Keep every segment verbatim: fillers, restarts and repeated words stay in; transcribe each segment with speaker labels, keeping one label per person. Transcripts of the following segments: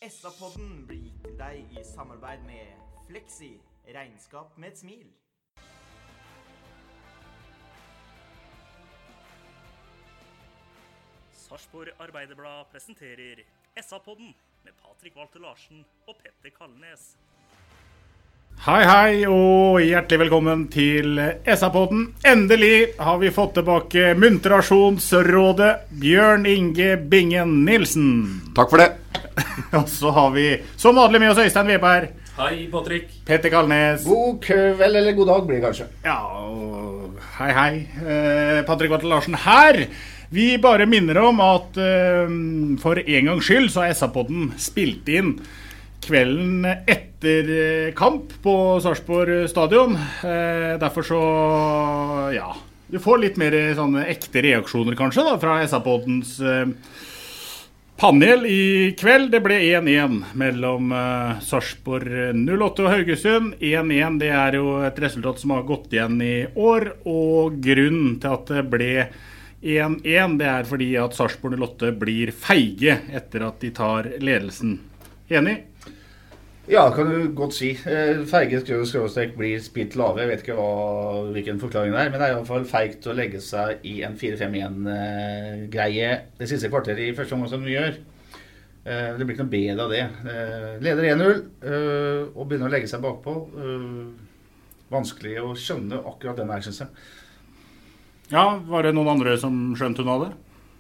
Speaker 1: S A-podden blir gitt til deg i samarbeid med Flexi, regnskap med et smil.
Speaker 2: Sarpsborg Arbeiderblad presenterer S A-podden med Patrick Walter Larsen og Petter Kalnes.
Speaker 3: Hei hei og hjertelig velkommen til S A-podden. Endelig har vi fått tilbake muntrasjonsrådet Bjørn Inge Bingen Nilsen.
Speaker 4: Takk for det.
Speaker 3: Og så har vi som vanlig med oss Øystein Weber.
Speaker 2: Hei Patrick.
Speaker 3: Petter Kalnes.
Speaker 4: God kveld eller god dag blir det kanskje.
Speaker 3: Ja, og hei hei. Eh, Patrick Walter Larsen her. Vi bare minner om at eh, for en gangs skyld så har S A-podden spilt inn kvelden etter kamp på Sarpsborg stadion. Eh, derfor så, ja, du får litt mer sånne ekte reaksjoner kanskje da, fra S A-poddens eh, panel i kveld. Det ble én én mellom eh, Sarpsborg null åtte og Haugesund. én én, det er jo et resultat som har gått igjen i år, og grunnen til at det ble én én, det er fordi at Sarpsborg null åtte blir feige etter at de tar ledelsen. Enig?
Speaker 4: Ja, kan du godt si. Feige skråstrek blir spilt lave. Jeg vet ikke hva, hvilken forklaring det er, men det er i hvert fall feigt å legge seg i en fire fem én-greie det siste kvarteret i første omgang som vi gjør. Det blir ikke noe bedre av det. Leder én null og begynner å legge seg bakpå. Vanskelig å skjønne akkurat den her, synes jeg.
Speaker 3: Ja, var det noen andre som skjønte hun av det?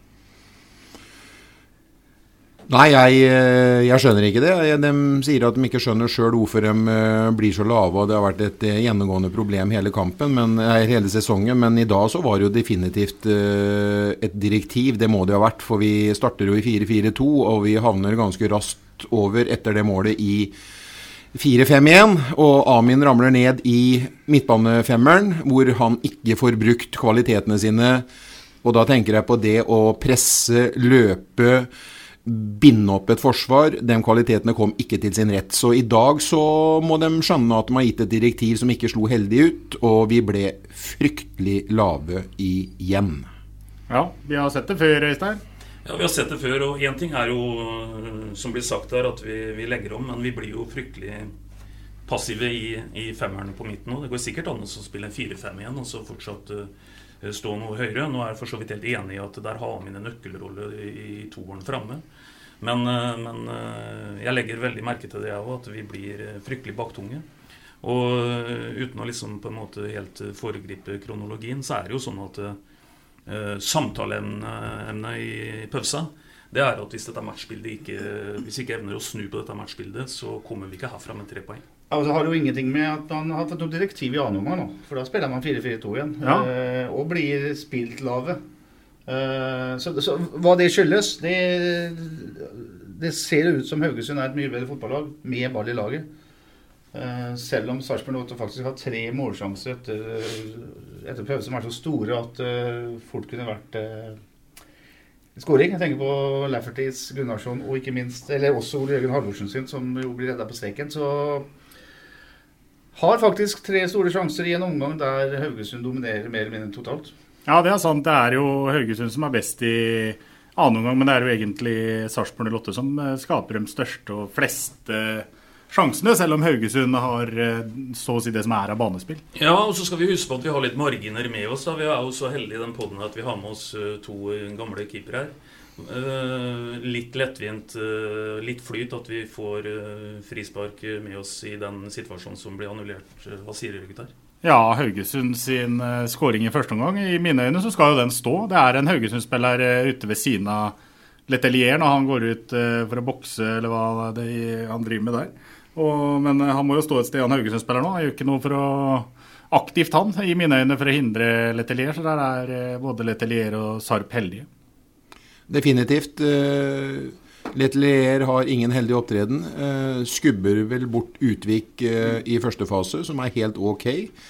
Speaker 5: Nei, jeg, jeg skjønner ikke det. De sier at de ikke skjønner selv hvorfor de blir så lave, og det har vært et gjennomgående problem hele kampen, men, hele sesongen, men i dag så var det jo definitivt et direktiv, det må det ha vært, for vi starter jo i fire fire to, og vi havner ganske raskt over etter det målet i fire fem én, og Amin ramler ned i midtbanefemmeren, hvor han ikke får brukt kvalitetene sine, og da tenker jeg på det å presse, løpe, binde opp et forsvar. De kvalitetene kom ikke til sin rett. Så i dag så må de skjønne at de har gitt et direktiv som ikke slo heldig ut, og vi ble fryktelig lave igjen. Ja, vi har sett det før, Øystein.
Speaker 2: Ja, vi har sett det før, og en ting er jo, som blir sagt her, at vi, vi legger om, men vi blir jo fryktelig passive i, i femmerne på midten nå. Det går sikkert an å spille en fire fem igjen, og så fortsatt uh, stå noe høyere. Nå er jeg for så vidt helt enig i at der har mine nøkkelrolle i, i toeren fremme. Men, uh, men uh, jeg legger veldig merke til det også, at vi blir fryktelig baktunge. Og uh, uten å liksom på en måte helt foregripe kronologien, så er det jo sånn at uh, samtaleemnet i pausa, det er at hvis dette matchbildet ikke, hvis ikke evner å snu på dette matchbildet, så kommer vi ikke herfra med tre poeng.
Speaker 4: Altså, det har jo ingenting med at man har fått noe direktiv i annen omgang nå, for da spiller man fire fire to igjen, ja. eh, og blir spilt lave. Eh, så, så hva det skyldes, det, det ser ut som Haugesund er et mye bedre fotballag med ball i laget. Eh, selv om Sarpsborg nå faktisk har tre målsjanser etter, etter prøve som er så store at uh, fort kunne vært uh, skåring. Jeg tenker på Laffertys, Gunnarsson og ikke minst, eller også Ole Jørgen Halvorsen sin, som jo blir reddet på streken, så har faktisk tre store sjanser i en omgang der Haugesund dominerer mer eller mindre totalt.
Speaker 3: Ja, det er sant. Det er jo Haugesund som er best i annen omgang, men det er jo egentlig Sarpsborg null åtte som skaper de største og fleste sjansene, selv om Haugesund har så å si det som er av banespill. Ja,
Speaker 2: og så skal vi huske på at vi har litt marginer med oss. Da. Vi er jo så heldige i den podden at vi har med oss to gamle keeper her. Uh, litt lettvint, uh, litt flyt at vi får uh, frispark med oss i den situasjonen som blir annullert. Uh, hva sier dere gutter?
Speaker 3: Ja, Haugesund sin uh, scoring i første omgang, i mine øyne så skal jo den stå. Det er en Haugesund-spiller uh, ute ved siden av Letelier når han går ut uh, for å bokse, eller hva det er han driver med der. Og, men uh, han må jo stå et sted, han Haugesund-spiller nå. Han gjør ikke noe for å aktivt han, i mine øyne, for å hindre Letelier, så der er uh, både Letelier og Sarp heldige.
Speaker 5: Definitivt. Uh, Letelier har ingen heldig opptreden. Uh, skubber vel bort Utvik uh, i første fase, som er helt ok.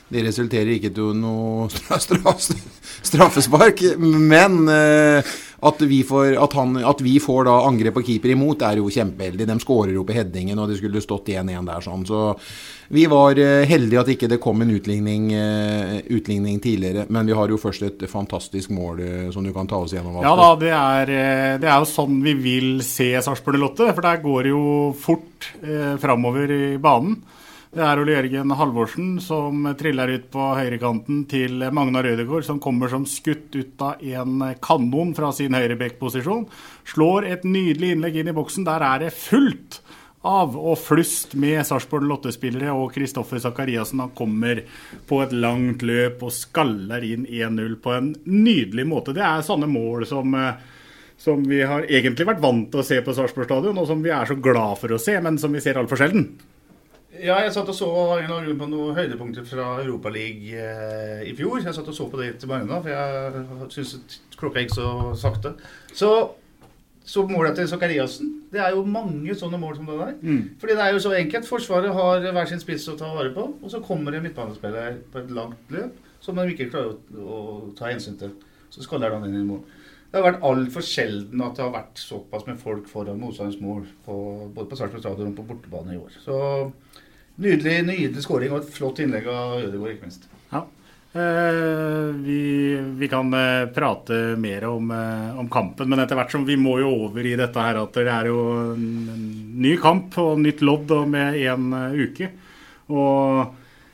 Speaker 5: Det resulterer ikke til noe straff, straffespark, men eh, at, vi får, at, han, at vi får da angrep på keeper imot er jo kjempeheldig. De skårer jo på headingen, og det skulle stått en en der sånn. Så vi var eh, heldige at ikke det kom en utligning, eh, utligning tidligere, men vi har jo først et fantastisk mål eh, som du kan ta oss gjennom.
Speaker 3: Ja da, det er, det er jo sånn vi vil se Sarpsborg Lotte, for der går det jo fort eh, fremover i banen. Det er Ole Jørgen Halvorsen som triller ut på høyrekanten til Magnar Rødegård, som kommer som skutt ut av en kanon fra sin høyrebekposisjon. Slår et nydelig innlegg inn i boksen. Der er det fullt av og flust med Sarpsborg Lotte-spillere, og Kristoffer Zakariasen han kommer på et langt løp og skaller inn en null på en nydelig måte. Det er sånne mål som, som vi har egentlig vært vant til å se på Sarpsborg Stadion, og som vi er så glad for å se, men som vi ser alt for sjelden.
Speaker 4: Ja, jeg satt og så en av på noen høydepunkter fra Europa League eh, i fjor. Jeg satt og så på det til Marina, for jeg synes at klokka gikk så sakte. Så, så målet til Zakariasen, det er jo mange sånne mål som det der. Mm. Fordi det er jo så enkelt. Forsvaret har hver sin spiss å ta vare på, og så kommer en midtbanespiller på et langt løp, som de ikke klarer å, å ta hensyn til. Så skaller han inn i mål. Det har vært alt for sjelden at det har vært såpass med folk foran motstanders mål, på, både på Sarpsborg Stadion og på bortebane i år. Så nydelig, nydelig skåring og et flott innlegg av Ødegaard, ikke minst.
Speaker 3: Ja, eh, vi, vi kan eh, prate mer om, eh, om kampen, men etter hvert som vi må jo over i dette her, at det er jo en ny kamp og nytt lodd med en uh, uke. Og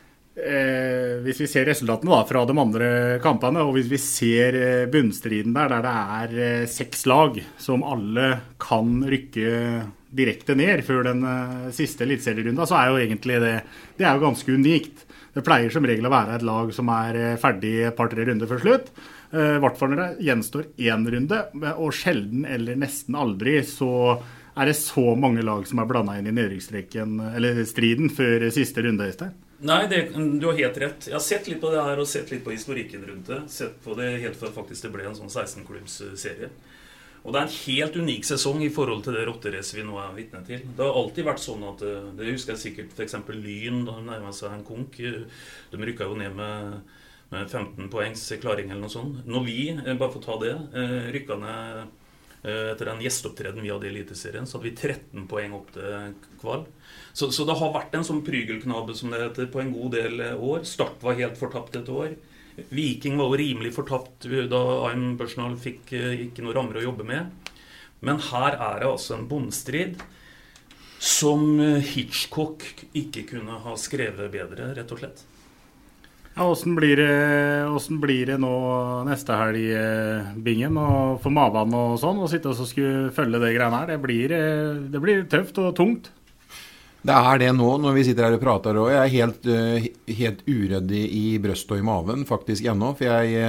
Speaker 3: eh, hvis vi ser resultatene da, fra de andre kampene, og hvis vi ser eh, bunnstriden der, der det er eh, seks lag som alle kan rykke direkte ned før den uh, siste elitserierunda, så er jo egentlig det, det er jo ganske unikt. Det pleier som regel å være et lag som er uh, ferdig et par-tre runder før slutt. Uh, I hvert fall når det gjenstår én runde, og sjelden eller nesten aldri så er det så mange lag som er blandet inn i nedrykksstreken, eller striden før siste runde, Øystein.
Speaker 2: Nei, det, du har helt rett. Jeg har sett litt på det her og sett litt på historikken rundt det. Sett på det helt før faktisk det ble en sånn seksten-klubbs-serie. Og det er en helt unik sesong i forhold til det rotteracet vi nå er vitne til. Det har alltid vært sånn at, det husker jeg sikkert, for eksempel Lyn, da nærmet seg en konk, de rykket jo ned med, med femten poengs klaring eller noe sånt. Når vi, bare for å ta det, rykket ned etter en gjesteopptreden vi hadde i eliteserien, så hadde vi tretten poeng opp til kval. Så, så det har vært en sånn prygelknabe, som det heter, på en god del år. Start var helt fortapt et år. Viking var jo rimelig fortapt da Aim Børsnal fikk ikke noe rammer å jobbe med. Men her er det altså en bomstrid som Hitchcock ikke kunne ha skrevet bedre, rett og slett.
Speaker 3: Ja, hvordan blir det, hvordan blir det nå neste helg i Bingen og for Mavan og sånn, og sitte og skulle følge det greiene her? Det blir, det blir tøft og tungt.
Speaker 5: Det er det nå, når vi sitter her og prater, og jeg er helt, uh, helt uredd i brøst og i maven, faktisk ennå, for jeg,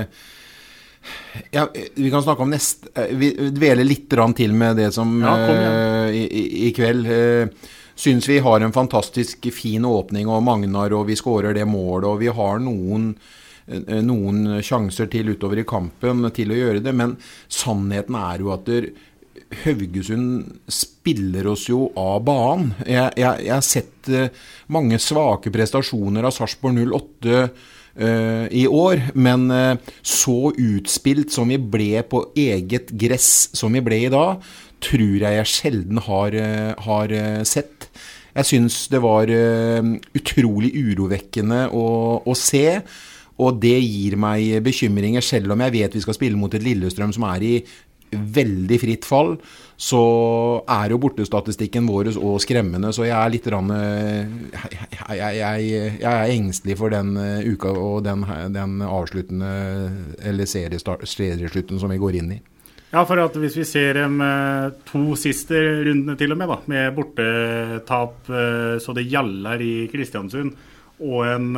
Speaker 5: jeg vi kan snakke om nest, vi dveler litt til med det som ja, uh, i, i kveld. Uh, synes vi har en fantastisk fin åpning, og Magnar, og vi skårer det målet, og vi har noen, uh, noen sjanser til utover i kampen til å gjøre det, men sannheten er jo at der Haugesund spiller oss jo av banen. Jeg, jeg, jeg har sett uh, mange svake prestasjoner av Sarpsborg null åtte uh, i år, men uh, så utspilt som vi ble på eget gress som vi ble i dag, tror jeg jeg sjelden har, uh, har uh, sett. Jeg synes det var uh, utrolig urovekkende å, å se, og det gir meg bekymringer, selv om jeg vet vi skal spille mot et Lillestrøm som er i veldig fritt fall, så er jo bortestatistikken vår og skremmende, så jeg er litt rann, jeg, jeg, jeg, jeg er engstelig for den uka og den, den avsluttende eller serieslutten som vi går inn i.
Speaker 3: Ja, for at hvis vi ser de to siste rundene til og med da, med bortetap så det gjallar i Kristiansund og en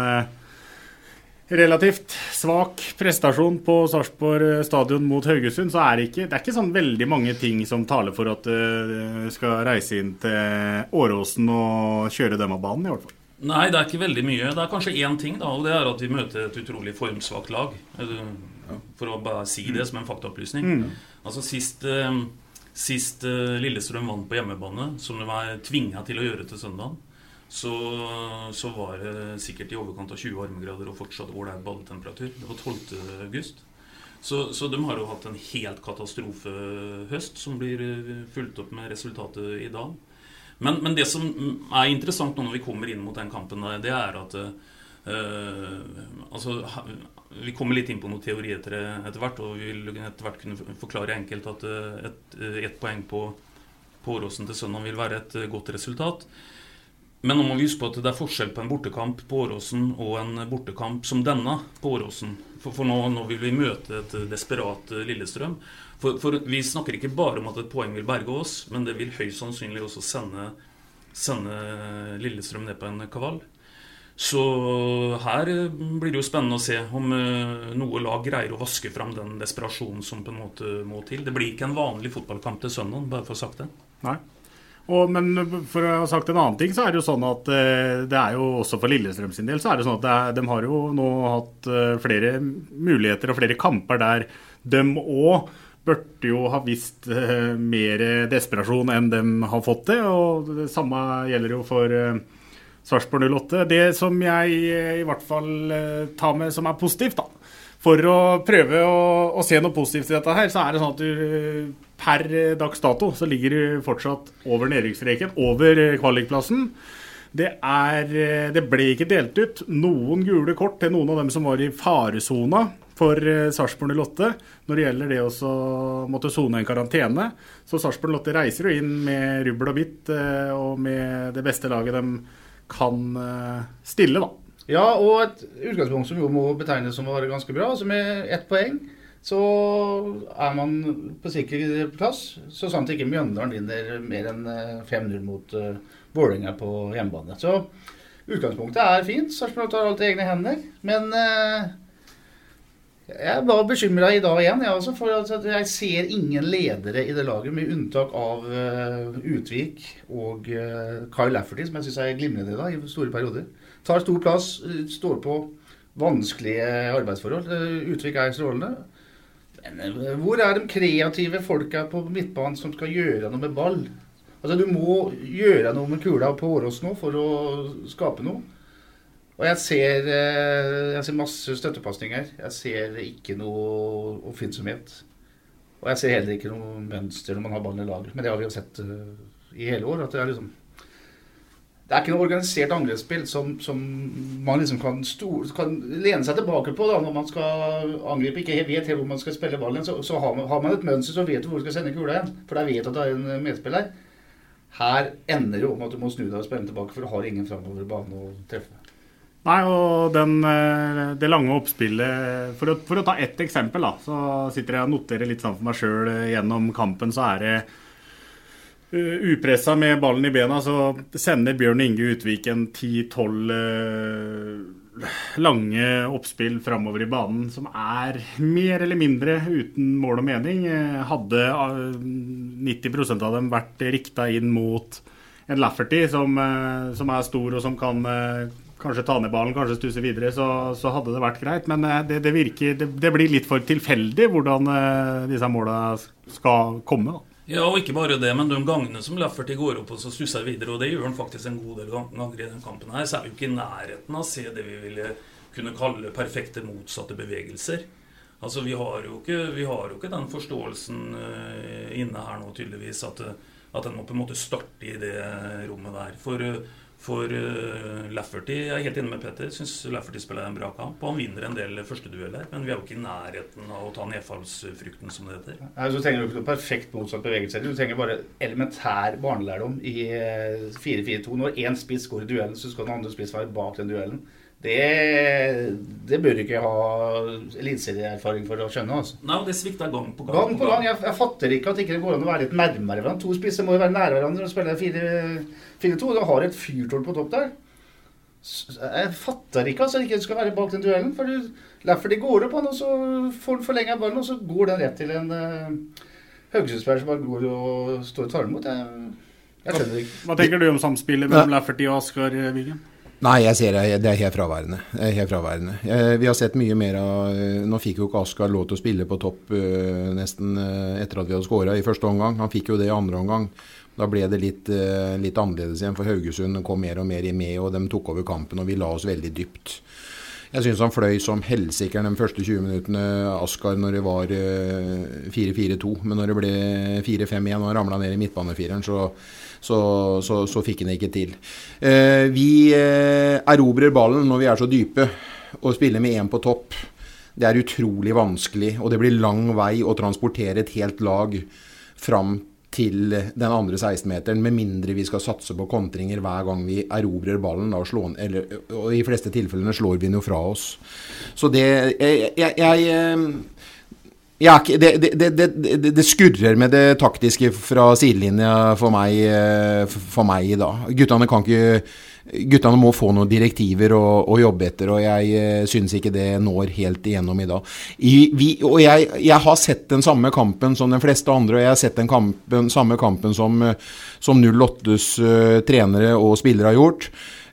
Speaker 3: relativt svak prestasjon på Sarpsborg Stadion mot Haugesund, så er det ikke, det er ikke sånn veldig mange ting som taler for at du skal reise inn til Åråsen og kjøre dem av banen i hvert fall.
Speaker 2: Nei, det er ikke veldig mye. Det er kanskje én ting da, og det er at vi møter et utrolig formsvakt lag. For å bare si det som en faktaopplysning. Mm. Altså sist, sist Lillestrøm vant på hjemmebane, som de var tvinget til å gjøre til søndagen. så, så var det sikkert i overkant av tjue varmegrader og fortsatt ålreit balltemperatur. Det var tolvte august. Så, så de har jo hatt en helt katastrofehøst som blir fulgt opp med resultatet i dag. Men, men det som er interessant nå når vi kommer inn mot den kampen, det er at uh, altså, vi kommer litt inn på noen teorier etter, etter hvert, og vi vil etter hvert kunne forklare enkelt at et, et poeng på, på Åråsen til søndag vil være et godt resultat. Men nå må vi huske på at det er forskjell på en bortekamp på Åråsen og en bortekamp som denne på Åråsen. For, for nå, nå vil vi møte et desperat Lillestrøm. For, for vi snakker ikke bare om at et poeng vil berge oss, men det vil høyst sannsynlig også sende, sende Lillestrøm ned på en kavall. Så her blir det jo spennende å se om noe lag greier å vaske fram den desperasjonen som på en måte må til. Det blir ikke en vanlig fotballkamp til søndag, bare for å ha sagt det.
Speaker 3: Nei. Og, men for å ha sagt en annen ting, så er det jo sånn at eh, det er jo også for Lillestrøm sin del, så er det sånn at det er, de har jo nå hatt eh, flere muligheter og flere kamper der de også burde jo ha vist eh, mer desperasjon enn de har fått det, og det samme gjelder jo for eh, Sarpsborg null åtte. Det som jeg eh, i hvert fall eh, tar med som er positivt da, for å prøve å, å se noe positivt i dette her, så er det sånn at du per dags dato så ligger du fortsatt over nedrykksstreken, over kvalikplassen. Det, er, det ble ikke delt ut noen gule kort til noen av dem som var i faresona for Sarpsborg null åtte når det gjelder det å måtte sone en karantene. Så Sarpsborg null åtte reiser jo inn med rubbel og bitt og med det beste laget de kan stille da.
Speaker 4: Ja, og et utgangspunkt som jo må betegnes som å være ganske bra, som er ett poeng. Så er man på sikker plass, så sant ikke Mjøndalen vinner mer enn fem null mot uh, Vålerenga på hjemmebane. Så utgangspunktet er fint, Sarpsborg tar alt i egne hender, men uh, jeg var bekymret i dag igjen, jeg også, for at jeg ser ingen ledere i det laget, med unntak av uh, Utvik og uh, Kyle Lafferty, som jeg synes er glimrende i dag, i store perioder. Tar stor plass, står på vanskelige arbeidsforhold. Uh, Utvik er strålende. Men hvor er de kreative folka på midtbanen som skal gjøre noe med ball? Altså, du må gjøre noe med kula på Åråsen nå for å skape noe. Og jeg ser, jeg ser masse støttepasninger. Jeg ser ikke noe oppfinnsomhet. Og jeg ser heller ikke noe mønster når man har ballen i laget. Men det har vi jo sett i hele år. At det er liksom... Det er ikke noe organisert angrepsspill som, som man liksom kan, stor, kan lene seg tilbake på da, når man skal angripe, ikke vet helt hvor man skal spille ballen, så, så har, man, har man et mønster, så vet du hvor du skal sende kula igjen, for jeg vet at det er en medspiller. Her ender jo om at du må snu deg og spille tilbake, for du har ingen fremover bane å treffe.
Speaker 3: Nei, og den, det lange oppspillet, for å, for å ta ett eksempel da, så sitter jeg og noterer litt sånn for meg selv gjennom kampen, så er det Uh, upressa med ballen i bena, så sender Bjørn Inge Utvik en ti tolv uh, lange oppspill fremover i banen, som er mer eller mindre uten mål og mening. Uh, hadde uh, nitti prosent av dem vært riktet inn mot en Lafferty, som, uh, som er stor og som kan uh, kanskje ta ned ballen, kanskje stusse videre, så, så hadde det vært greit. Men uh, det, det virker, det, det blir litt for tilfeldig hvordan uh, disse målene skal komme da.
Speaker 2: Ja, og ikke bare det, men de gangene som Lafferty går opp og så stusser videre, og det gjør han faktisk en god del ganger i den kampen her, så er vi jo ikke i nærheten av å se det vi ville kunne kalle perfekte motsatte bevegelser. Altså, vi har jo ikke, vi har jo ikke den forståelsen uh, inne her nå tydeligvis, at, at den må på en måte starte i det rommet der. For, for uh, Lafferty, jeg er helt inne med Petter, jeg synes Lafferty spiller en bra kamp, og han vinner en del første dueller, men vi er jo ikke i nærheten av å ta nedfallsfrykten, som det heter.
Speaker 4: Nei, så trenger du ikke noe perfekt motsatt bevegelse, du trenger bare elementær barnelærdom i fire fire to. Når en spiss går i duellen, så skal den andre spiss være bak den duellen. Det, det bør du ikke ha elitserieerfaring for å skjønne, altså.
Speaker 2: Nei, det svikter gang på gang.
Speaker 4: Gang på gang. Jeg, jeg fatter ikke at ikke det går an å være litt nærmere hverandre. To spisser må jo være nærmere hverandre når du spiller fire to. Du har et fyrtårn på topp der. Jeg fatter ikke altså, ikke du skal være bak den duellen, for du, Lafferty går opp han, og så får den forlenget ballen, og så går den rett til en uh, Haugesund-spiller som bare går og står og tar imot. Jeg, jeg skjønner ikke.
Speaker 3: Hva tenker du om samspillet mellom Lafferty og Askar Wiggen?
Speaker 5: Nei, jeg ser det, det er helt fraværende. Det er helt fraværende. Vi har sett mye mer av, nå fikk jo ikke Askar lov til å spille på topp nesten etter at vi hadde skåret i første omgang. Han fikk jo det i andre omgang. Da ble det litt, litt annerledes igjen, for Haugesund kom mer og mer i med, og de tok over kampen, og vi la oss veldig dypt. Jeg synes han fløy som helsikker de første tjue minuttene, Askar, når det var fire fire to, men når det ble fire fem igjen, og han ramlet ned i midtbanefireren, så, så, så, så fikk han ikke til. Eh, vi eh, erobrer ballen når vi er så dype, og spiller med en på topp. Det er utrolig vanskelig, og det blir lang vei å transportere et helt lag fram til den andre seksten-meteren, med mindre vi skal satse på kontringer hver gang vi erobrer ballen, da, og, slå, eller, og i fleste tilfellene slår vi den jo fra oss. Så det jeg, jeg, jeg, jeg det, det, det, det, det skurrer med det taktiske fra sidelinja for meg, for meg da. Guttene kan ikke Guttene må få noen direktiver å, å jobbe etter, og jeg eh, synes ikke det når helt igjennom i dag. I, vi, og jeg, jeg har sett den samme kampen som de fleste andre, og jeg har sett den kampen, samme kampen som, som null åttes uh, trenere og spillere har gjort.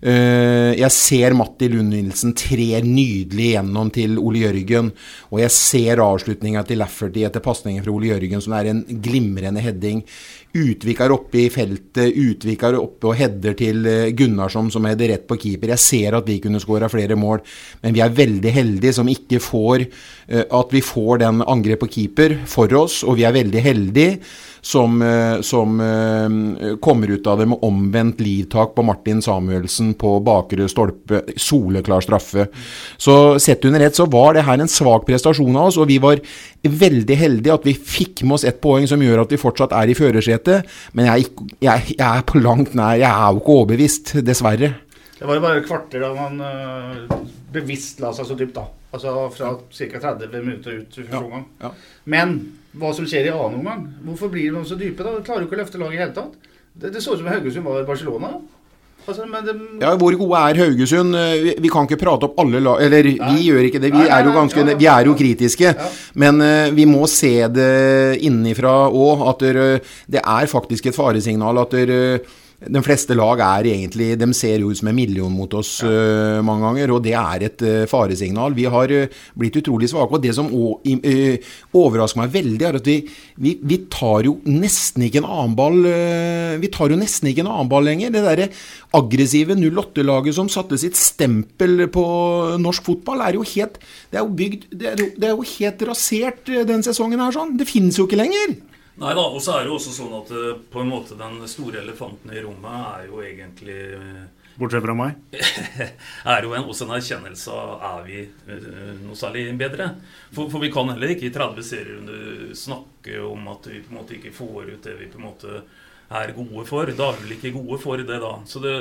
Speaker 5: Uh, jeg ser Matti Lund-Nilsen trer nydelig gjennom til Ole Jørgen, og jeg ser avslutningen til Lafferty etter passningen fra Ole Jørgen, som er en glimrende heading. Utvik er oppe i feltet, Utvik er oppe og header til Gunnarsson som header rett på keeper. Jeg ser at vi kunne skåre flere mål, men vi er veldig heldige som ikke får uh, at vi får den angrep på keeper for oss, og vi er veldig heldige som, uh, som uh, kommer ut av det med omvendt livtak på Martin Samuelsen på bakre stolpe, soleklar straffe. Så sett under ett så var det her en svak prestasjon av oss, og vi var veldig heldige at vi fikk med oss ett poeng som gjør at vi fortsatt er i førersetet, men jeg, jeg, jeg er på langt nær, jeg er jo ikke overbevist, dessverre.
Speaker 4: Det var jo bare kvarter da man uh, bevisst la seg så dypt da, altså fra ca. tretti minutter ut i første omgang. Ja, ja. Men hva som skjer i annen omgang, hvorfor blir de så dype da? De klarer jo ikke å løfte laget i hele tatt. Det, det så ut som Haugesund var i Barcelona. Altså, men det... Ja,
Speaker 5: hvor gode er Haugesund? Vi, vi kan ikke prate opp alle lag, eller nei. Vi gjør ikke det, vi nei, nei, er jo ganske, ja, vi er jo kritiske, ja. Men uh, vi må se det innifra også, at det, det er faktisk et faresignal at det, de fleste lag er egentlig, de ser jo ut som en million mot oss ja. uh, mange ganger, og det er et uh, faresignal. Vi har uh, blitt utrolig svake, og det som o, uh, overrasker meg veldig er at vi, vi, vi tar jo nesten ikke en annen ball, uh, vi tar jo nesten ikke en annen ball lenger. Det der aggressive null åtte-laget som satte sitt stempel på norsk fotball er jo helt, det er jo bygd, det er jo, det er jo helt rasert den sesongen her sånn. Det finnes jo ikke lenger.
Speaker 2: Nei da, og så er det jo også sånn at på en måte den store elefanten i rommet er jo egentlig...
Speaker 3: Bortsett fra meg.
Speaker 2: er jo en, også en erkjennelse av er vi noe særlig bedre. For, for vi kan heller ikke i tretti serierunder snakke om at vi på en måte ikke får ut det vi på en måte er gode for. Da er vi vel ikke gode for det da. Så det,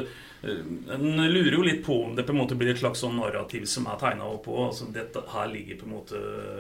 Speaker 2: en lurer jo litt på om det på en måte blir et slags sånn narrativ som er tegnet opp på. Altså dette her ligger på en måte,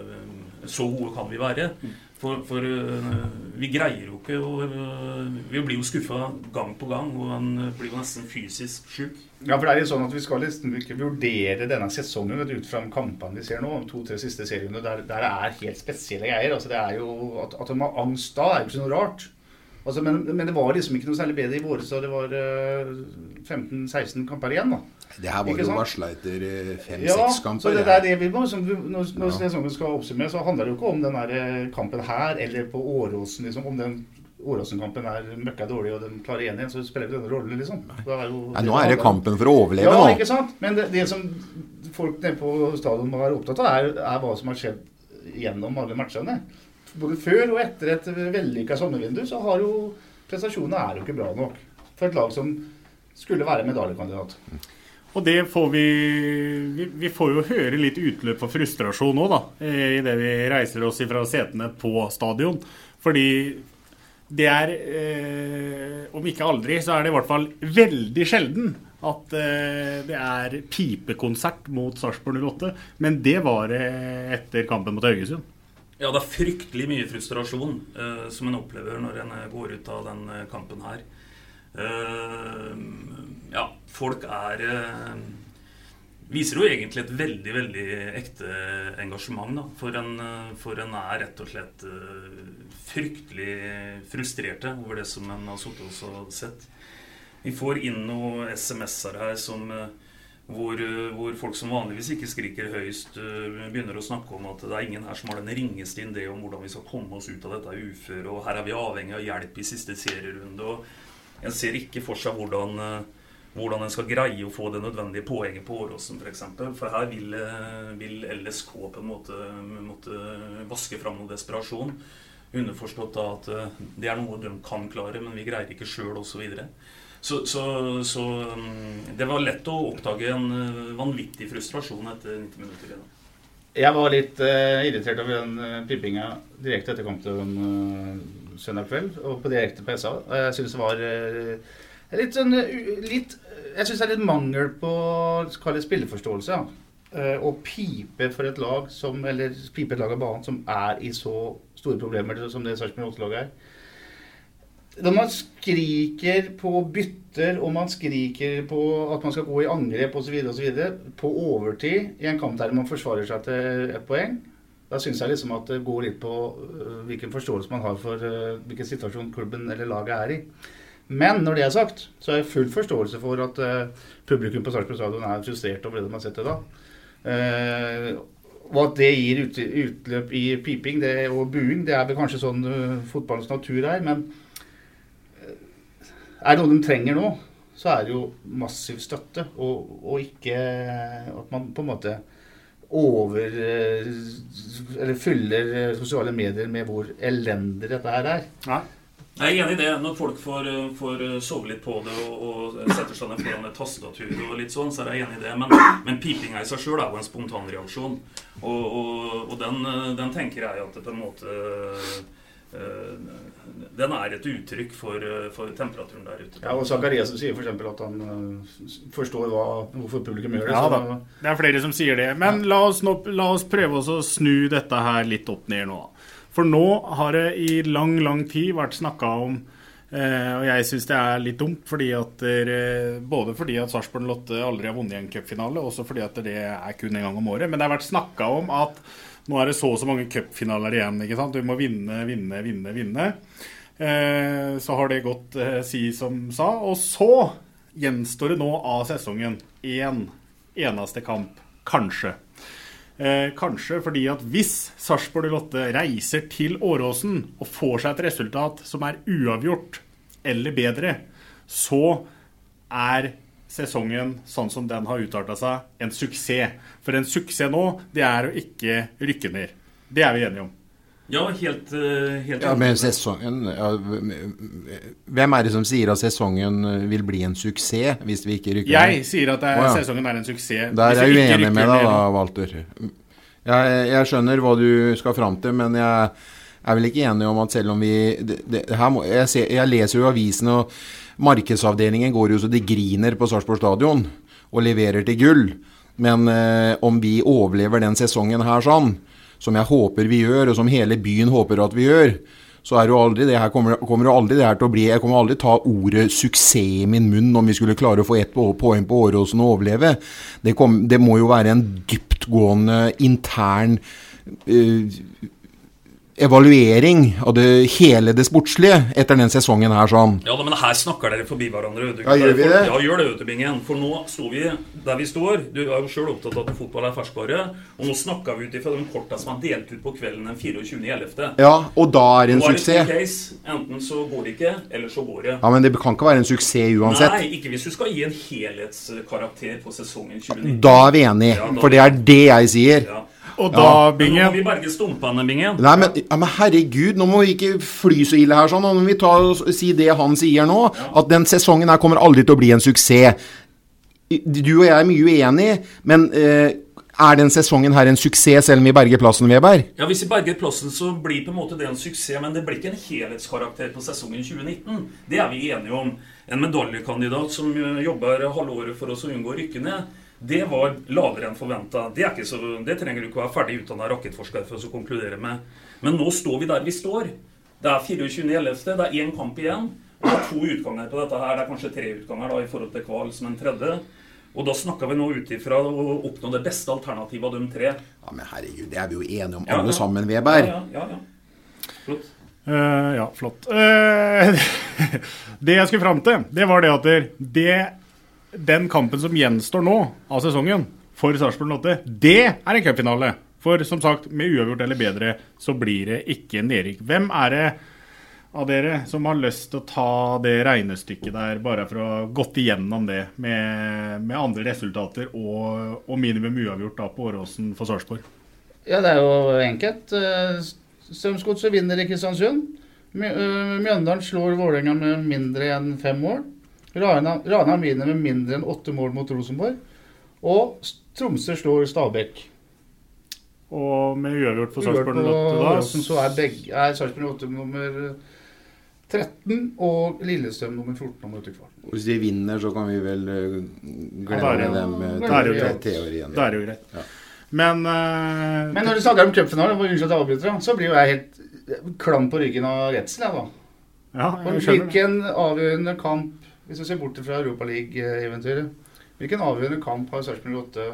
Speaker 2: så gode kan vi være. For, for uh, vi greier jo ikke, og uh, vi blir jo skuffet gang på gang, og han blir jo nesten fysisk syk.
Speaker 4: Ja, for det er jo sånn at vi skal liksom ikke vurdere denne sesongen ut fra kampene vi ser nå, om to-tre siste seriene, der, der det er helt spesielle greier. Altså det er jo, at, at de har angst da, er jo ikke så noe rart. Altså, men, men det var liksom ikke noe særlig bedre i våre, så det var uh, femten seksten kamper igjen da.
Speaker 5: Det her var ikke jo varslet etter fem seks
Speaker 4: ja,
Speaker 5: kamper.
Speaker 4: Så det er det vi må, som, når, når ja. sesongen skal oppsummere, så handler det jo ikke om den der kampen her, eller på Åråsen, liksom, om den Åråsen-kampen er møkka dårlig, og den klarer igjen igjen, så spiller vi denne rollen, liksom. Er jo,
Speaker 5: Nei, nå er det kampen for å overleve
Speaker 4: ja,
Speaker 5: nå.
Speaker 4: Ja, ikke sant? Men det, det som folk nede på stadion må være opptatt av, er, er hva som har skjedd gjennom alle matchene. Både før og etter et vellykket sommervindu, så har jo prestasjonene er jo ikke bra nok for et lag som skulle være medaljekandidat.
Speaker 3: Og det får vi, vi, vi får jo høre litt utløp for frustrasjon nå da, i det vi reiser oss fra setene på stadion. Fordi det er, eh, om ikke aldri, så er det i hvert fall veldig sjelden at eh, det er pipekonsert mot Sarpsborg null åtte, men det var eh, etter kampen mot Haugesund.
Speaker 2: Ja, det er fryktelig mye frustrasjon eh, som en opplever når en går ut av den kampen her. Uh, ja, folk er uh, viser jo egentlig et veldig, veldig ekte engasjement da, for en, for en er rett og slett uh, fryktelig frustrerte over det som en har suttet og sett. Vi får inn noen sms'er her som uh, hvor, hvor folk som vanligvis ikke skriker høyst begynner å snakke om at det er ingen her som har den ringeste idé om hvordan vi skal komme oss ut av dette uføre, og her er vi avhengig av hjelp i siste serierunde, og en ser ikke for seg hvordan, hvordan en skal greie å få det nødvendige poenget på Åråsen for eksempel, for her vil, vil L S K på en måte, måtte vaske fram noe desperasjon, underforstått da at det er noe de kan klare, men vi greier ikke selv og så videre. Så, så, så det var lett å oppdage en vanvittig frustrasjon etter nitti minutter igjen.
Speaker 4: Jeg var litt uh, irritert over den uh, pippinga direkte etter kampen uh, søndag kveld, og på direkte på S A. Jeg synes det var uh, litt sånn, uh, litt, jeg synes det er litt mangel på, kall det spilleforståelse, ja. Uh, å pipe for et lag som, eller pipe et lag av banen som er i så store problemer som det Sarpsborg åtte-laget er. Når man skriker på bytter, og man skriker på at man skal gå i angrep og så videre og så videre, på overtid i en kamp der man forsvarer seg til et poeng, da synes jeg liksom at det går litt på uh, hvilken forståelse man har for uh, hvilken situasjon klubben eller laget er i. Men når det er sagt, så er jeg full forståelse for at uh, publikum på Sarpsborg Stadion er frustrert over det de har sett det da. Uh, og at det gir ut, utløp i piping det, og buing, det er vel kanskje sånn uh, fotballens natur er, men er det noe de trenger nå, så er det jo massiv støtte, og, og ikke at man på en måte over, eller fyller sosiale medier med hvor elendig dette her er.
Speaker 3: Ja.
Speaker 2: Jeg er enig i det. Når folk får, får sove litt på det og, og setter seg ned foran et tastatur og litt sånn, så er jeg enig i det. Men, men pipinga i seg selv er jo en spontan reaksjon, og, og, og den, den tenker jeg at det på en måte... den er et uttrykk for, for temperaturen der ute.
Speaker 4: Ja, og Zachariasen sier for eksempel at han uh, forstår hva, hvorfor publikum gjør det.
Speaker 3: Ja,
Speaker 4: så,
Speaker 3: da. Det er flere som sier det. Men ja. la, oss nå, la oss prøve oss å snu dette her litt opp ned nå. For nå har det i lang, lang tid vært snakket om, eh, og jeg synes det er litt dumt, fordi at det, både fordi at Sarpsborg Lotte aldri har vunnet en cupfinale, og også fordi at det er kun en gang om året. Men det har vært snakket om at nå er det så og så mange cupfinaler igjen, ikke sant? Du må vinne, vinne, vinne, vinne. Eh, så har det gått eh, si som sa. Og så gjenstår det nå av sesongen en eneste kamp, kanskje. Eh, kanskje fordi at hvis Sarpsborg Lotte reiser til Åråsen og får seg et resultat som er uavgjort eller bedre, så er sesongen, sånn som den har utartet seg, en suksess. For en suksess nå, det er å ikke rykke ned. Det er vi enige om.
Speaker 2: Ja, helt... helt
Speaker 5: ja, men sesongen... Ja, hvem er det som sier at sesongen vil bli en suksess hvis vi ikke rykker ned?
Speaker 3: Jeg sier at det er, oh, ja. sesongen er en suksess.
Speaker 5: Der er jeg uenig med deg da, Walter. Jeg, jeg skjønner hva du skal frem til, men jeg er vel ikke enig om at selv om vi... Det, det, her må, jeg, ser, jeg leser jo avisen, og markedsavdelingen går jo så de griner på Sarpsborg Stadion og leverer til gull. Men eh, om vi overlever den sesongen her sånn, som jeg håper vi gjør, og som hele byen håper at vi gjør, så er jo aldri det her, kommer, kommer jo aldri det her til å bli, jeg kommer aldri ta ordet suksess i min munn om vi skulle klare å få ett poeng på Åråsen og overleve. Det, kom, det må jo være en dyptgående intern uh, evaluering av det hele det sportslige etter den sesongen her sånn.
Speaker 2: Ja, men her snakker dere forbi hverandre. Du,
Speaker 5: ja, gjør vi det?
Speaker 2: Ja, gjør det, vet du, Bingen. For nå står vi der vi står. Du er jo selv opptatt av at fotball er ferskvare, og nå snakker vi ut ifra de korta som er delt ut på kvelden den fireogtyvende ellevte
Speaker 5: Ja, og da er det en suksess.
Speaker 2: Case. Enten så går det ikke, eller så går det.
Speaker 5: Ja, men det kan ikke være en suksess uansett.
Speaker 2: Nei, ikke hvis du skal gi en helhetskarakter på sesongen tjue nitten.
Speaker 5: Da er vi enige, ja, for det er det jeg sier.
Speaker 2: Ja.
Speaker 3: Og da,
Speaker 5: ja.
Speaker 3: Bingen...
Speaker 2: Nå må vi berge stumpene, Bingen.
Speaker 5: Nei, men, ja, men herregud, nå må vi ikke fly så ille her sånn. Nå må vi ta og si det han sier nå, ja. At den sesongen her kommer aldri til å bli en suksess. Du og jeg er mye uenig, men eh, er den sesongen her en suksess selv om vi berger plassen, Weber?
Speaker 2: Ja, hvis vi berger plassen så blir på en måte det en suksess, men det blir ikke en helhetskarakter på sesongen tjue nitten. Det er vi enige om. En medaljekandidat som jobber halvåret for oss å unngå å rykke ned, det var lavere enn forventet. Det, er ikke så, det trenger du ikke være ferdig utdannet rakettforsker for å konkludere med. Men nå står vi der vi står. Det er fireogtyvende ellevte, det er en kamp igjen. Og det er to utganger på dette her. Det er kanskje tre utganger da, i forhold til kval som en tredje. Og da snakker vi nå ut ifra å oppnå det beste alternativet av de tre.
Speaker 5: Ja, men herregud, det er vi jo enige om
Speaker 2: ja,
Speaker 5: alle
Speaker 2: ja.
Speaker 5: sammen, Weber.
Speaker 2: Ja, ja, ja, ja. Flott.
Speaker 3: Uh, ja, flott. Uh, det jeg skulle frem til, det var det at det den kampen som gjenstår nå av sesongen for Sarpsborg Lotte, det er en cupfinale. For som sagt, med uavgjort eller bedre, så blir det ikke nedrykk. Hvem er det av dere som har lyst til å ta det regnestykket der, bare for å ha gått igjennom det med, med andre resultater og, og minimum uavgjort da på Åråsen for Sarpsborg?
Speaker 4: Ja, det er jo enkelt. Strømsgodset vinner i Kristiansund. Mjøndalen slår Vålerenga med mindre enn fem mål. Ranheim vinner med mindre enn åtte mål mot Rosenborg. Og Tromsø slår Stabæk.
Speaker 3: Og med uavgjort for Sarpsborg Lotte da?
Speaker 4: Så er, begge, er Sarpsborg Lotte nummer tretten og Lillestrøm nummer fjorten om utekvar.
Speaker 5: Hvis de vinner, så kan vi vel glemme ja, dem med teorien.
Speaker 3: Det er jo greit. Ja. Men, uh,
Speaker 4: Men når du snakker om cupfinalen, så blir jo jeg helt klam på ryggen av redsel, da.
Speaker 3: Ja, jeg
Speaker 4: hvilken avgjørende kamp, hvis du ser bort fra Europa League-eventyret, hvilken avgjørende kamp har Sarpsborg Lotte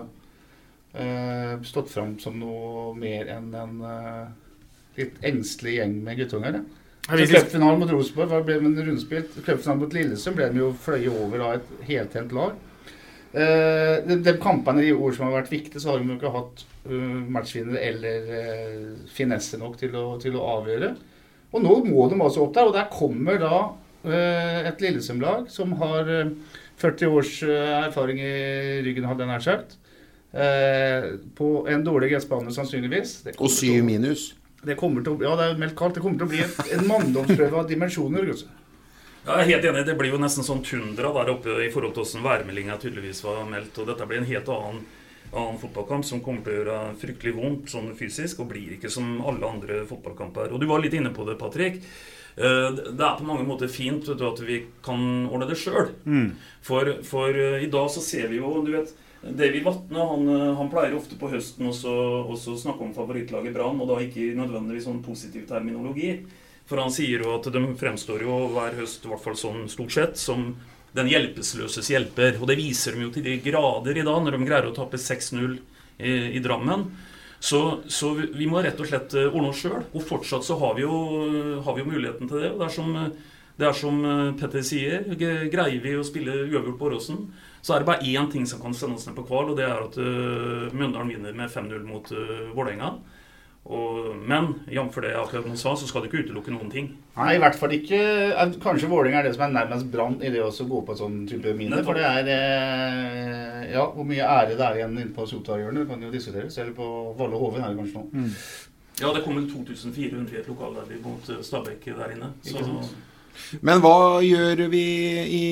Speaker 4: Uh, stått fram som noe mer enn en uh, litt engstelig gjeng med guttunger. Cupfinalen mot Rosenborg ble med en rundspilt. Cupfinalen mot Lillestrøm ble de jo fløye over av et heltent lag. Uh, de, de kampene i år som har vært viktige, så har de jo ikke hatt uh, matchvinnere eller uh, finesse nok til å, til å avgjøre. Og nå må de altså opp der, og der kommer da uh, et Lillestrøm-lag som har uh, førti års uh, erfaring i ryggen, hadde jeg nær sagt. Eh, på en dårlig gressbane sannsynligvis.
Speaker 5: Og syv minus.
Speaker 4: Det kommer til å, ja, det er meldt kaldt. Det kommer til å bli en, en manndomsprøve av dimensjoner. Også.
Speaker 2: Ja, jeg er helt enig. Det blir jo nesten sånn tundra der oppe i forhold til hvordan værmeldingen tydeligvis var meldt. Og dette blir en helt annen, annen fotballkamp som kommer til å gjøre fryktelig vondt sånn fysisk, og blir ikke som alle andre fotballkamper. Og du var litt inne på det, Patrick. Det er på mange måter fint vet du, at vi kan ordne det selv. Mm. For, for i dag så ser vi jo, du vet, David Vatne, han, han pleier ofte på høsten også, også snakke om favorittlaget Brann, og da ikke nødvendigvis sånn positiv terminologi. For han sier jo at de fremstår jo hver høst, i hvert fall sånn stort sett, som den hjelpeløses hjelper. Og det viser de jo til de grader i dag, når de greier å tappe seks null i, i Drammen. Så, så vi må rett og slett ordne oss selv, og fortsatt så har vi jo, har vi jo muligheten til det. Og det er som, det er som Petter sier, greier vi å spille uavgjort på Åråsen, så er det bare én ting som kan sende oss ned på kval, og det er at uh, Mjøndalen vinner med fem null mot uh, Vålerenga. Og, men, jamfor det jeg akkurat nå sa, så skal det ikke utelukke noen ting.
Speaker 4: Nei, i hvert fall ikke. Kanskje Vålerenga er det som er nærmest Brann i det å gå på sånn type mine. For det er, eh, ja, hvor mye ære det er igjen inne på Sotarhjørnet, kan jo diskuteres. Eller på Valle og Hoven er det kanskje nå. Mm.
Speaker 2: Ja, det kommer to tusen fire hundre i et lokalderby mot Stabæk der inne. Så.
Speaker 5: Men hva gjør vi i...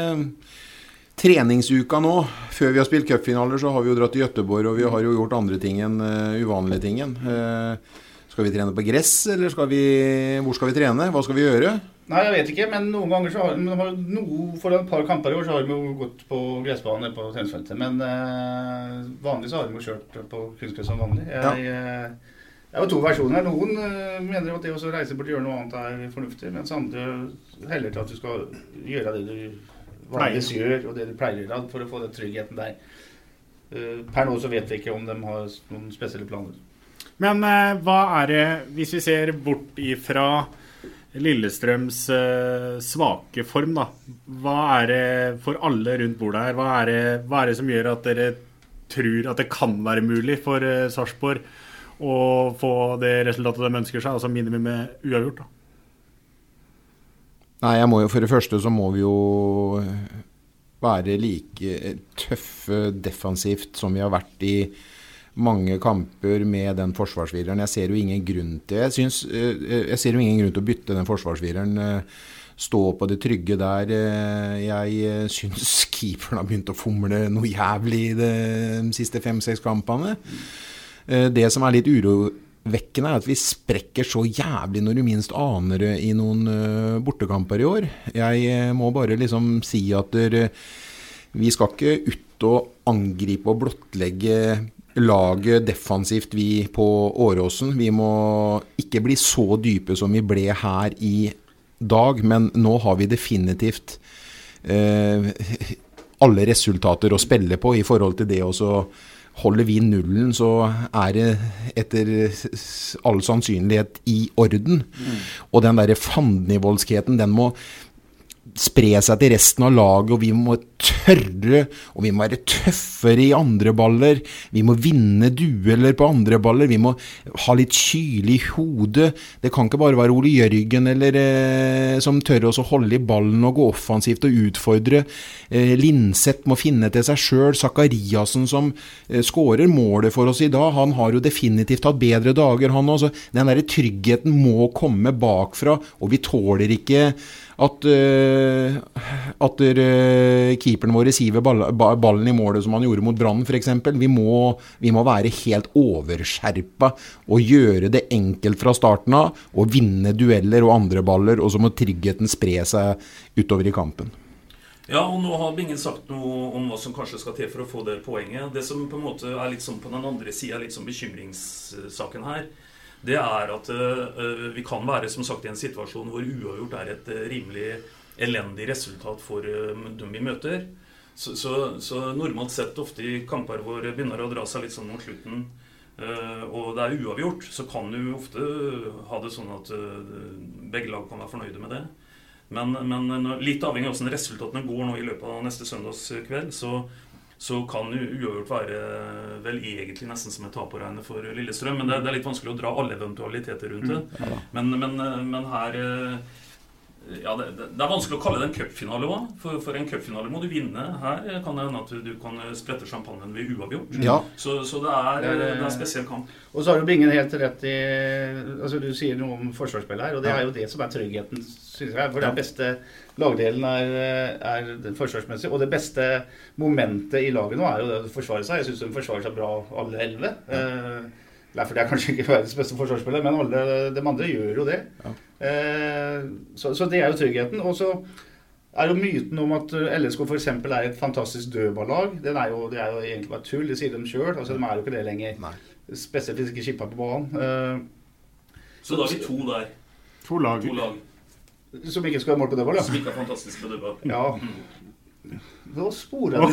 Speaker 5: treningsuka nå, før vi har spilt cupfinaler, så har vi jo dratt til Göteborg, og vi har jo gjort andre ting enn uh, uvanlige tingen. Uh, skal vi trene på gress, eller skal vi, hvor skal vi trene? Hva skal vi gjøre?
Speaker 4: Nei, jeg vet ikke, men noen ganger så har, har noe, for et par kamper i år så har vi jo gått på gressbane på treningsfeltet, men uh, vanlig så har vi jo kjørt på kunstgress som vanlig. Jeg, ja. uh, det er jo to versjoner. Noen uh, mener at det å reise bort og gjøre noe annet er fornuftig, mens andre heller til at du skal gjøre det du vanligvis gjør, og det du pleier å gjøre for å få den tryggheten der. Uh, per nå så vet vi ikke om de har noen spesielle planer.
Speaker 3: Men uh, hva er det, hvis vi ser bort ifra Lillestrøms uh, svake form da, hva er det for alle rundt bordet her, hva er det, hva er det som gjør at dere tror at det kan være mulig for uh, Sarpsborg å få det resultatet de ønsker seg, altså minimum med uavgjort da?
Speaker 5: Nei, jeg må jo, for det første så må vi jo være like tøffe defensivt som vi har vært i mange kamper med den forsvarsvireren. Jeg ser jo ingen grunn til, jeg, synes, jeg ser jo ingen grunn til å bytte den forsvarsvireren, stå på det trygge der. Jeg synes keeperen har begynt å fumle noe jævlig i de siste fem-seks kampene. Det som er litt urovekkende er at vi sprekker så jævlig når du minst aner det i noen bortekamper i år. Jeg må bare liksom si at vi skal ikke ut og angripe og blottlegge laget defensivt vi på Åråsen. Vi må ikke bli så dype som vi ble her i dag, men nå har vi definitivt eh, alle resultater å spille på i forhold til det også. Holder vi nullen, så er det etter all sannsynlighet i orden. Mm. Og den der fandenivoldskheten, den må, spre seg til resten av laget, og vi må tørre, og vi må være tøffere i andre baller, vi må vinne dueller på andre baller, vi må ha litt kylig i hodet. Det kan ikke bare være Ole Jørgen eller, eh, som tør også holde i ballen og gå offensivt og utfordre. Eh, Linseth må finne til seg selv. Zakariasen som eh, skårer målet for oss i dag, han har jo definitivt hatt bedre dager, han også. Den der tryggheten må komme bakfra, og vi tåler ikke at, uh, at uh, keeperen vår siver ball, ballen i målet som han gjorde mot Brann for eksempel. Vi må, vi må være helt overskjerpa og gjøre det enkelt fra starten av, og vinne dueller og andre baller, og så må tryggheten spre seg utover i kampen.
Speaker 2: Ja, og nå har Bingen sagt noe om hva som kanskje skal til for å få det poenget. Det som på en måte er litt sånn på den andre siden, litt sånn bekymringssaken her, det er at uh, vi kan være som sagt i en situasjon hvor uavgjort er et uh, rimelig elendig resultat for uh, dem vi møter. Så, så, så normalt sett ofte i kamper hvor det begynner å dra seg litt sånn mot slutten, uh, og det er uavgjort, så kan du ofte ha det sånn at uh, begge lag kan være fornøyde med det. Men, men litt avhengig av hvordan resultatene går nå i løpet av neste søndagskveld, så så kan uavgjort være vel egentlig nesten som et taperregne for Lillestrøm, men det, det er litt vanskelig å dra alle eventualiteter rundt det. Mm, ja. men, men, men her ja, det, det er vanskelig å kalle det en cupfinale også, for, for en cupfinale må du vinne. Her kan det hende at du kan sprette champagnen ved uavgjort.
Speaker 5: Ja.
Speaker 2: Så, så det er, det er en spesiell kamp.
Speaker 4: Og så har du Bingen helt rett i, altså du sier noe om forsvarsspillet her, og det er jo det som er tryggheten, synes jeg, for den beste lagdelen er, er forsvarsmessig, og det beste momentet i laget nå er jo det å forsvare seg. Jeg synes de forsvarer seg bra alle elleve. Ja. Eh, Derfor det er kanskje ikke verdens beste forsvarsspiller, men alle de andre gjør jo det. Ja. Eh, så, så det er jo tryggheten. Og så er jo myten om at L S K for eksempel er et fantastisk dødballag. Den er jo, det er jo egentlig bare tull, det sier de selv. Altså, de er jo ikke det lenger. Nei. Spesielt ikke skippa på banen. Eh,
Speaker 2: så da er vi to der.
Speaker 3: To lag.
Speaker 2: To lag.
Speaker 4: Som ikke skal ha mål på dødball, ja.
Speaker 2: Som ikke er fantastisk på dødball.
Speaker 4: Ja. Da sporer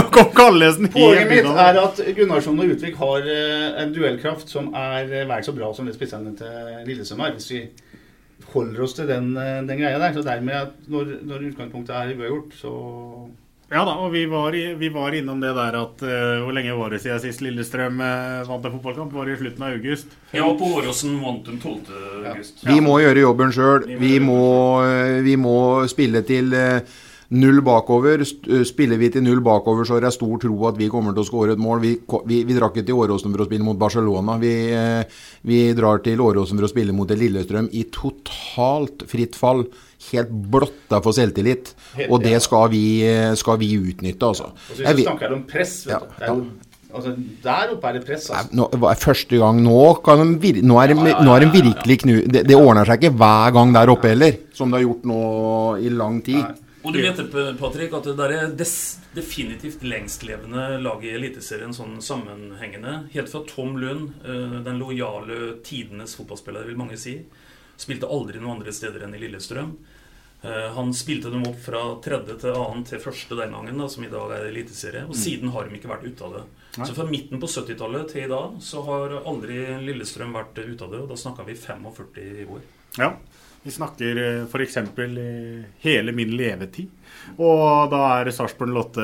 Speaker 3: du.
Speaker 4: Poenget mitt er at Gunnarsson og Utvik har en duellkraft som er vel så bra som det spissene til Lillestrøm er, hvis vi holder oss til den, den greia der. Så dermed at når, når utgangspunktet er uavgjort, så...
Speaker 3: Ja da, og vi var, i, vi var innom det der at uh, hvor lenge var det siden sist Lillestrøm uh, vant en fotballkamp? Var det i slutten av august?
Speaker 2: Ja, på Åråsen vant den tolvte august.
Speaker 5: Ja. Vi må gjøre jobben selv. Vi må, vi må spille til... Uh, Null bakover. Spiller vi til null bakover, så er det stor tro at vi kommer til å skåre et mål. Vi, vi, vi drar ikke til Åråsen for å spille mot Barcelona. Vi, vi drar til Åråsen for å spille mot Lillestrøm i totalt fritt fall. Helt blotta for selvtillit. Helt, og det skal vi, skal vi utnytte, altså.
Speaker 4: Og så snakker jeg om press, vet ja, du. Det er jo, altså, der oppe er det press, altså.
Speaker 5: Nå, første gang, nå, kan de, nå, er, de, nå er de virkelig knu... Det, det ordner seg ikke hver gang der oppe heller, som det har gjort nå i lang tid.
Speaker 2: Nei. Og du vet, Patrick, at det er des, definitivt lengstlevende lag i Eliteserien sånn sammenhengende. Helt fra Tom Lund, den lojale tidenes fotballspiller, vil mange si, spilte aldri noen andre steder enn i Lillestrøm. Han spilte dem opp fra tredje til annen til første den gangen, da, som i dag er Eliteserie, og siden har de ikke vært ute av det. Så fra midten på syttitallet til i dag, så har aldri Lillestrøm vært ute av det, og da snakker vi førtifem i år.
Speaker 3: Ja. Vi snakker for eksempel hele min levetid, og da er Sarpsborg Lotte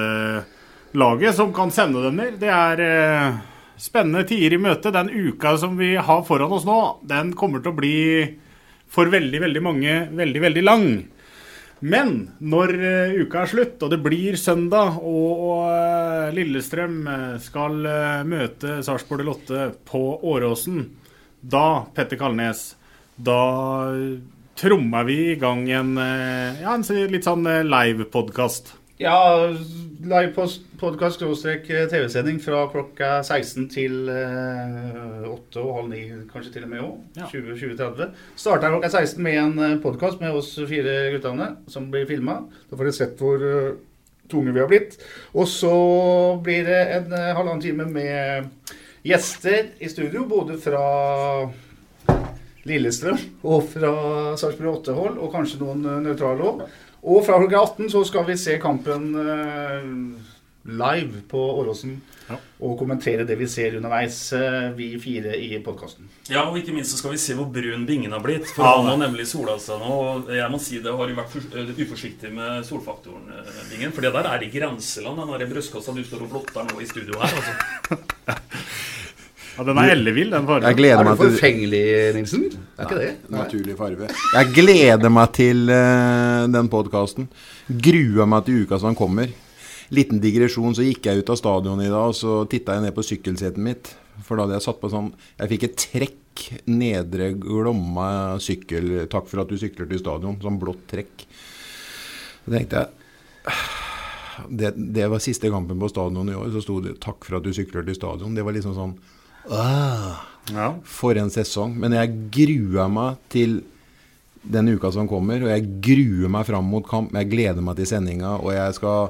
Speaker 3: laget som kan sende dem ned. Det er eh, spennende tider i møte. Den uka som vi har foran oss nå, den kommer til å bli for veldig, veldig mange veldig, veldig lang. Men når uh, uka er slutt, og det blir søndag, og, og uh, Lillestrøm skal uh, møte Sarpsborg Lotte på Åråsen, da, Petter Kalnes, da trommer vi i gang en, ja, en litt sånn live-podcast.
Speaker 4: Ja, live-podcast skråstrek T V-sending fra klokka seksten til åtte og halv ni, kanskje til og med også, ja. tjue til tretti. Starter klokka seksten med en podcast med oss fire guttene som blir filmet. Da får dere sett hvor uh, tunge vi har blitt. Og så blir det en uh, halvannen time med gjester i studio, både fra Lillestrøm og fra Sarpsborg åtte-hold, og kanskje noen nøytrale også. Og fra klokka atten så skal vi se kampen uh, live på Åråsen ja. Og kommentere det vi ser underveis, vi fire i podcasten.
Speaker 2: Ja, og ikke minst så skal vi se hvor brun bingen har blitt, for ja, han har nemlig sola seg nå, og jeg må si det har jo vært uforsiktig med solfaktoren, bingen, for det der er i grenseland, den der brøstkassa du står og blotter nå i studio her, altså.
Speaker 3: Ja, den er ellevill, den farven.
Speaker 5: Jeg gleder
Speaker 4: er
Speaker 5: meg
Speaker 4: du forfengelig, Nilsen? Er ikke det?
Speaker 5: Nei, naturlig farve. Jeg gleder meg til uh, den podcasten. Gruer meg til uka som kommer. Liten digresjon, så gikk jeg ut av stadion i dag, og så tittet jeg ned på sykkelsetet mitt. For da hadde jeg satt på sånn, jeg fikk et trekk nedre glomma sykkel. Takk for at du sykler til stadion, sånn blått trekk. Så tenkte jeg, det, det var siste kampen på stadion i år, så stod det, takk for at du sykler til stadion. Det var liksom sånn, Ah, ja. For en sesong. Men jeg gruer meg til den uka som kommer, og jeg gruer meg fram mot kamp. Jeg gleder meg til sendinga, og jeg skal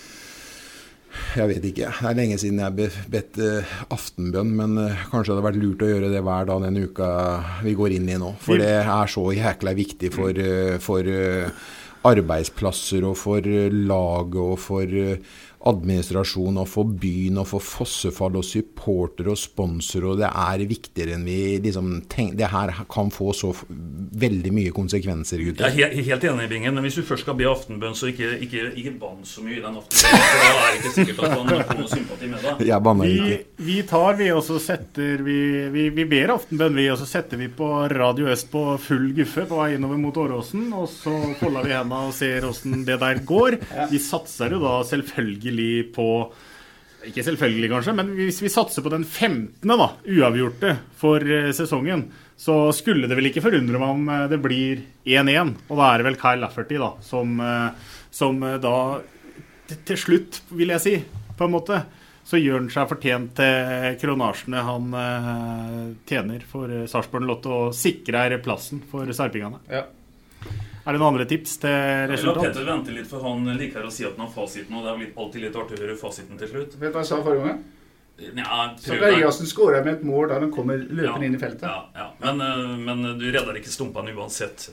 Speaker 5: Jeg vet ikke, det er lenge siden jeg har bedt uh, aftenbønn, men uh, kanskje det hadde vært lurt å gjøre det hver dag den uka vi går inn i nå. For det er så jækla viktig for, uh, for uh, arbeidsplasser og for uh, laget og for uh, administrasjon og for byen og for Fossefall og supporter og sponsor, og det er viktigere enn vi liksom tenker. Det her kan få så veldig mye konsekvenser, gutter.
Speaker 2: Jeg er helt, helt enig i Bingen, men hvis du først skal be aftenbønn, så ikke, ikke, ikke bann så mye i den aftenbønnen, for da er det ikke sikkert at man får noe sympati med det.
Speaker 5: Jeg banner
Speaker 3: vi,
Speaker 5: ikke.
Speaker 3: Vi tar vi, og så setter vi, vi, vi ber aftenbønn vi, og så setter vi på Radio Øst på full guffe på vei innover mot Åråsen, og så folder vi hendene og ser hvordan det der går. Vi satser jo da selvfølgelig på, ikke selvfølgelig kanskje, men hvis vi satser på den femtende da, uavgjorte for uh, sesongen, så skulle det vel ikke forundre meg om uh, det blir én én, og da er det vel Kyle Lafferty da, som, uh, som uh, da til slutt, vil jeg si, på en måte, så gjør han seg fortjent til kronasjene han uh, tjener for uh, Sarpsborg Lotto og sikrer plassen for sarpingene. Ja. Er det noen andre tips til resultat?
Speaker 2: Petter venter litt, for han liker å si at han har fasiten, og det er alltid litt artig å høre fasiten til slutt.
Speaker 4: Vet du hva jeg sa forrige gang?
Speaker 2: Ja,
Speaker 4: Sakariasen skårer med et mål da han kommer løpende ja, inn i feltet.
Speaker 2: Ja, ja. Men, men du redder ikke stumpene uansett.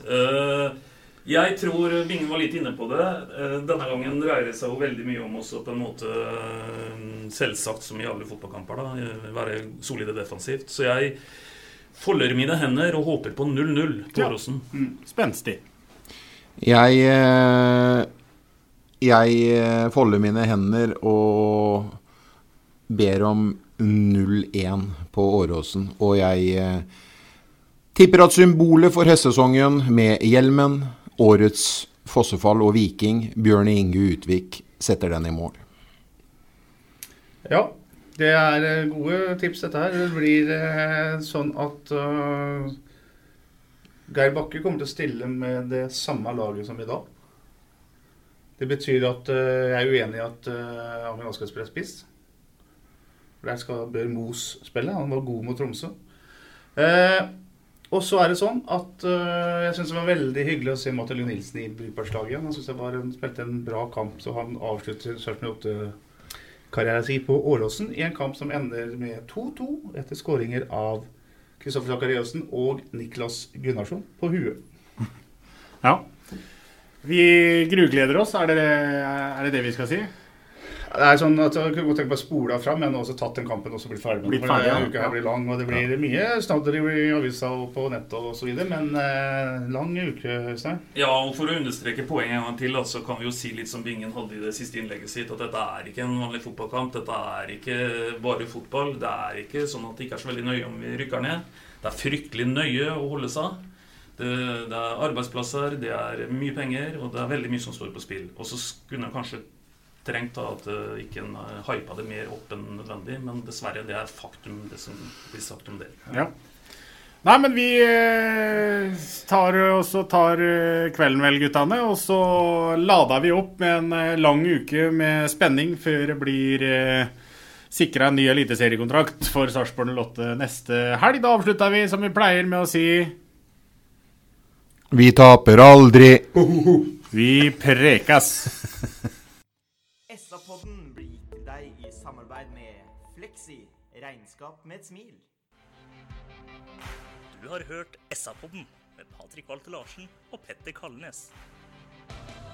Speaker 2: Jeg tror Bingen var litt inne på det. Denne gangen dreier det seg jo veldig mye om også på en måte selvsagt som i alle fotballkamper da, være solide defensivt. Så jeg folder mine hender og håper på null null på Åråsen.
Speaker 3: Ja. Mm. Spenstig.
Speaker 5: Jeg, jeg folder mine hender og ber om null én på Åråsen, og jeg tipper at symbolet for høstsesongen med hjelmen, årets Fossefall og Viking, Bjørn Inge Utvik, setter den i mål.
Speaker 4: Ja, det er gode tips dette her. Det blir sånn at uh Geir Bakke kommer til å stille med det samme laget som i dag. Det betyr at uh, jeg er uenig i at uh, Amund skal spille spiss. Der skal Bør Mos spille. Han var god mot Tromsø. Uh, og så er det sånn at uh, jeg synes det var veldig hyggelig å se Mathilde Nilsen i Bryparslaget igjen. Han synes det var en, spilte en bra kamp, så han avslutter Sarpsborg Lotto-karrieren sin på Åråsen i en kamp som ender med to to etter skåringer av Kristoffer Sakariasen og Niklas Gunnarsson på huet.
Speaker 3: Ja. Vi grugleder oss. Er det, er det det vi skal si?
Speaker 4: Det er sånn at jeg kunne tenke på å spole av frem, men også tatt den kampen og så blitt ferdig med den.
Speaker 3: Blitt ferdig, ja.
Speaker 4: Uka her blir lang, og det blir ja. Mye snadder i avisa og på nettet og så videre, men eh, lang uke, Øystein.
Speaker 2: Ja, og for å understreke poenget en gang til, så kan vi jo si litt som Bingen hadde i det siste innlegget sitt, at dette er ikke en vanlig fotballkamp, dette er ikke bare fotball, det er ikke sånn at det ikke er så veldig nøye om vi rykker ned. Det er fryktelig nøye å holde seg. Det, det er arbeidsplasser, det er mye penger, og det er veldig mye som står på spill. Og så skulle jeg kanskje trengt da, at uh, ikke en uh, hypa det mer opp enn nødvendig, men dessverre det er faktum det som blir sagt om det.
Speaker 3: Ja. Nei, men vi eh, tar, også tar eh, kvelden vel, guttene, og så lader vi opp med en eh, lang uke med spenning før det blir eh, sikret en ny eliteseriekontrakt for Sarpsborg Lotto neste helg. Da avslutter vi som vi pleier med å si
Speaker 5: vi taper aldri.
Speaker 3: Vi prekas.
Speaker 1: S-podden blir gitt til deg i samarbeid med Flexi, regnskap med et smil.
Speaker 6: Du har hørt S A-podden med Patrick Walter Larsen og Petter Kalnes.